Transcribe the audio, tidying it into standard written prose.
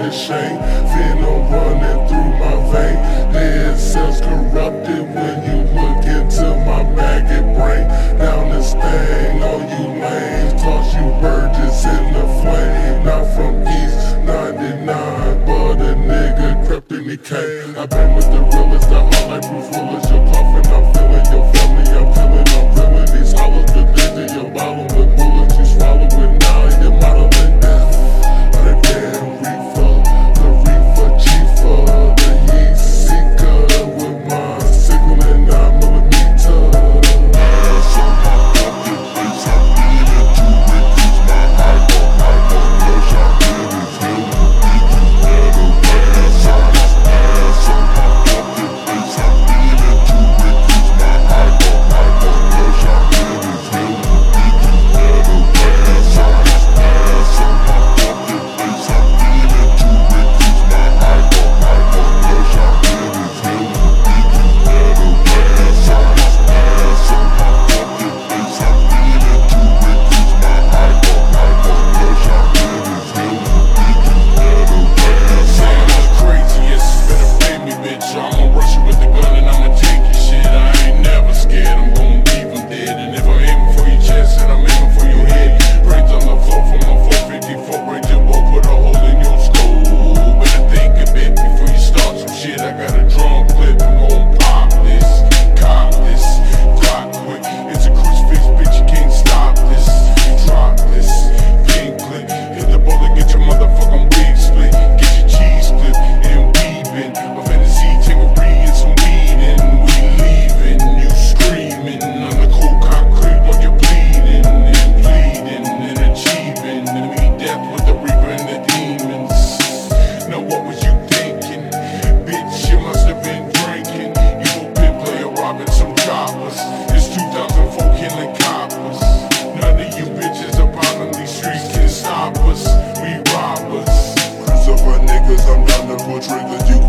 and shame. Venom running through my vein. Dead cells corrupted when you look into my maggot brain. Down this thing, all you lames, toss you virgins in the flame. Not from East 99, but a nigga crept in the cave. I've been with the realest, the heart like Bruce Willis. Your coffin, I'm feeling your family, I'm feeling these hollows. The days in your bottle with bullets you swallowing now, you're modeling death. The damn reefer, the reefer chiefer, the heat seeker with my sickle and 9mm. Ass on my fucking face, I'm feeling to reduce my hyper. Cause I'm feeling hell, you better ass on my fucking face, I'm feeling to reduce my hyper. Cause I'm feeling hell, you better ass on my fucking face, I'm feeling to reduce my hyper. Cause I'm feeling hell, you better ass on my fucking face, I'm feeling to reduce my hyper. Cause I'm feeling hell, you better ass on my. Crazy, yes, better pay me, bitch. I'ma rush you with the gun and I'ma take your shit. I ain't never scared, I'm gon' leave him dead. And if I'm aiming for your chest and I'm aiming for your head, brains on the floor from my 454 range, it will put a hole in your skull. Better think a bit before you start some shit. I got a drum clip, I'm gon' pop this, cop this, clock quick. It's a crucifix, bitch, you can't stop this. Drop this, pink clip, hit the bullet, get your motherfucking wig split, get your cheese clip, and weaving. A fantasy tangerie and some weed, and we leaving. You screaming on the cold concrete while you're bleeding and pleading and achieving to meet death with the reaper and the demons. Now what was you thinking? Bitch, you must have been drinking. Evil pit player robbing some choppers. It's 2004 killing coppers. None of you bitches up on these streets can stop us. We robbers. Crucify niggas, I'm down to pull triggers, you